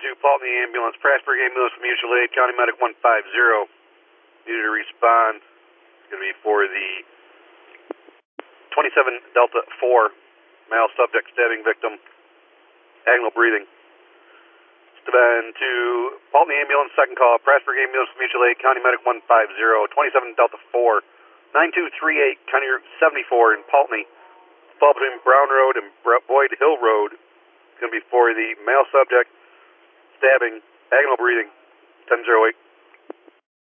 to Paultney Ambulance, Prasburg Ambulance from Mutual Aid, County Medic 150. Needed to respond. It's going to be for the 27 Delta 4, male subject stabbing victim, agonal breathing. Then to Paultney Ambulance, second call, Prasburg Ambulance from Mutual Aid, County Medic 150, 27 Delta 4, 9238, County Route 74 in Paultney. Fall between Brown Road and Boyd Hill Road. It's going to be for the male subject, stabbing, agonal breathing, 1008.